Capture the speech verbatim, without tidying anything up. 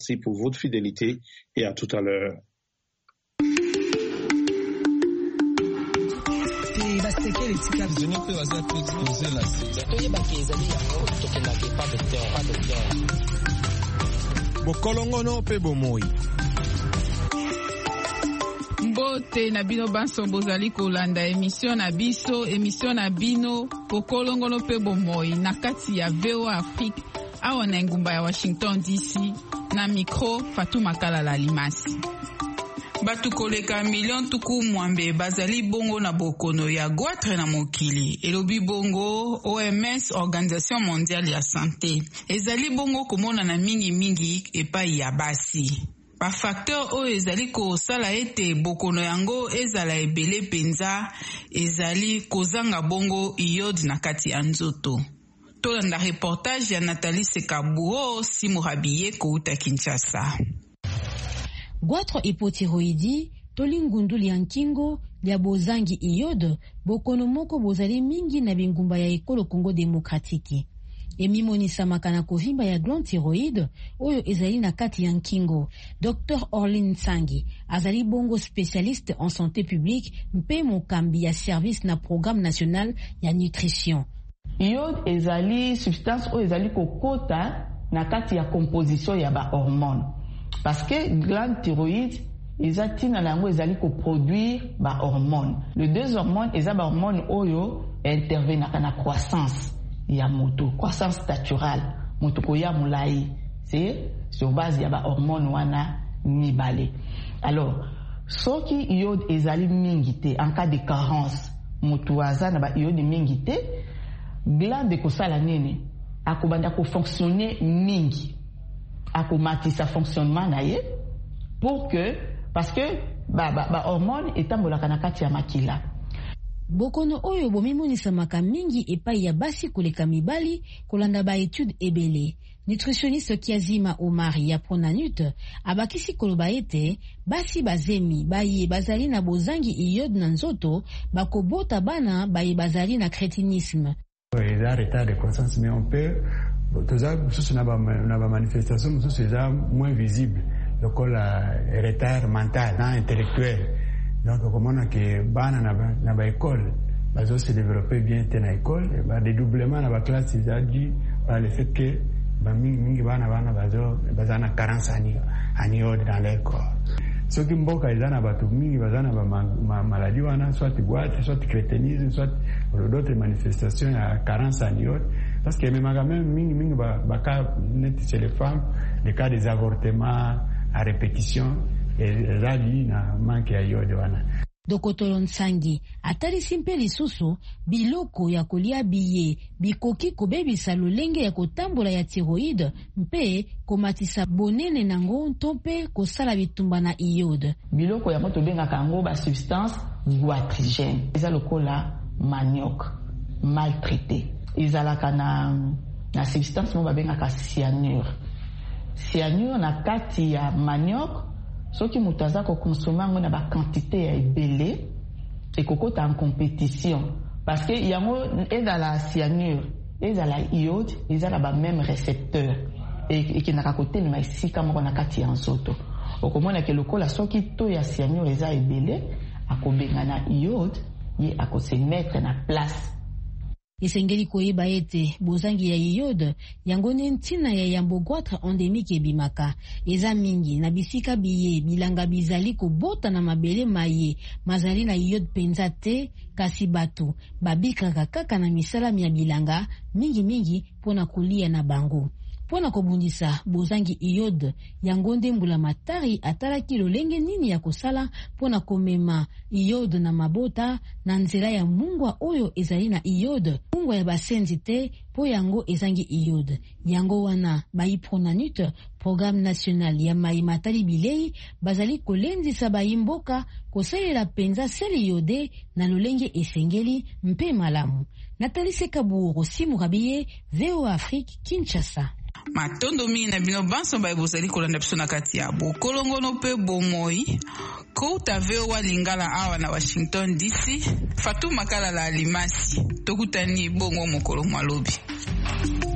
Merci pour votre fidélité et à tout à l'heure. Bokolongono pe bomoi. Mbote na bino banso bozali kolanda émission na biso, émission na bino Bokolongono pe bomoi na kati ya V O A Afrique awa na ngumba ya Washington D C na micro Fatou Makala Limasi. Batu koleka million tuku mwambe bazali bongo na bokono ya goitre na mokili. Elobi bongo O M S, Organisation Mondiale ya Santé. Ezali bongo komona na mingi mingi epai ya basi. Ba facteur o ezali ko sala ete bokono yango ezala ebele penza ezali kozanga bongo iode na kati ya nzoto. Tolanda reportage ya Nathalie Sekabuo Simurabiye kouta Kinshasa. Goitre hypothyroïdi, tolingundu lia nkingo, lia bozangi iode, bokono moko bozali mingi na bingumba ya ekolo Congo Demokratiki. Emi monisa makana kovimba ya glande thyroïde, oyo ezali na kati ya nkingo. Docteur Orlin Sangi, azali bongo spécialiste en santé publique, mpe mokambi ya service na programme national ya nutrition. Iode ezali substance oyo ezali kokota na kati ya composition ya ba hormone. Parce que glande thyroïde eza tina nango ezali ko produire ba hormone. Les deux hormones eza ba hormone oyo intervenaka na croissance ya moto, croissance naturelle, moto koya mulai. C'est sur base ya ba hormone wana mibale. Alors, soki iode ezali mingi te en cas de carence, moto aza na ba iode mingi te, glande kosala nini akobanda ko fonctionner mingi. Akomatisa fonctionnement na ye pour que parce que ba ba, ba hormone etambolaka na kati ya makila. Bokono oyo bomimonisa maka mingi epai ya basi koleka mibali kolanda ba étude ebele. Nutritionniste Kiazima Omar ya Pronanut abakisi koloba ete basi bazemi baye bazali na bozangi iode na nzoto bakobota bana baye bazali na crétinisme. Il a retard de croissance mais on peut toza mususu na ba na ba manifestation mususu eza moins visible lokola retard mental na intellectuel. Donc comment que bana na ba na ba école bazo se développer bien te na école ba dédoublement na ba classe eza dû par le fait que ba mingi bana bana bazo bazana carence ani ani dans leur corps. Ce qui mboka izana batu mingi bazana ba ma, maladie wana soit goitre soit crétinisme soit d'autres manifestations à carence aniode parce que même même mingi mingi ba ba cas net chez les femmes les cas des avortements à répétition et là li na manque iode wana. Dokotolo Nsangi atali simpe lisusu biloko ya kolia biye bikoki kobebisa lolenge ya kotambola ya thyroïde mpe komatisa bonene nango ntompe kosala bitumba na iode. Biloko ya moto benga kango ba substance goitrigène eza lokola manioc maltraité ezalaka na na substance mo babenga ka cyanure. Cyanure na kati ya manioc soki mutu aza kokonsoma yango na ba quantité ya ebele ekokota en compétition parce que yango ezala cyanure ezala iode ezala ba même récepteur ekendaka kotelema esika moko na kati ya nzoto okomona ke lokola soki to ya cyanure eza ebele akobenga na iode ye akose mettre na place. Esengeli koyeba ete bozangi ya iode yango ntina ya yambo goitre endémique ebimaka eza mingi na bisika biye bilanga bizali kobota na mabele maye mazali na iode penza te kasi batu babikaka kaka na misala ya bilanga mingi mingi pona kolia na bango. Pona kobundisa bozangi iode yango ndembula matari atalaki lolenge nini ya kosala pona komema iode na mabota na nzela ya mungwa oyo ezali na iode mungwa ya basenzi te po yango ezangi iode yango wana bayi Pronanut programme national ya mai matali bilei bazali kolendisa bayi mboka kosalela penza seli iode na lolenge esengeli mpe malamu. Nathalie Sekabuo Simurabiye V O A Afrique Kinshasa. Matondo mingi na bino banso ba bozali kolanda biso na kati ya Bokolongono pe bomoi kouta V O A Lingala awa na Washington D C Fatou Makala Limasi tokutani bongo mokolo mwalobi.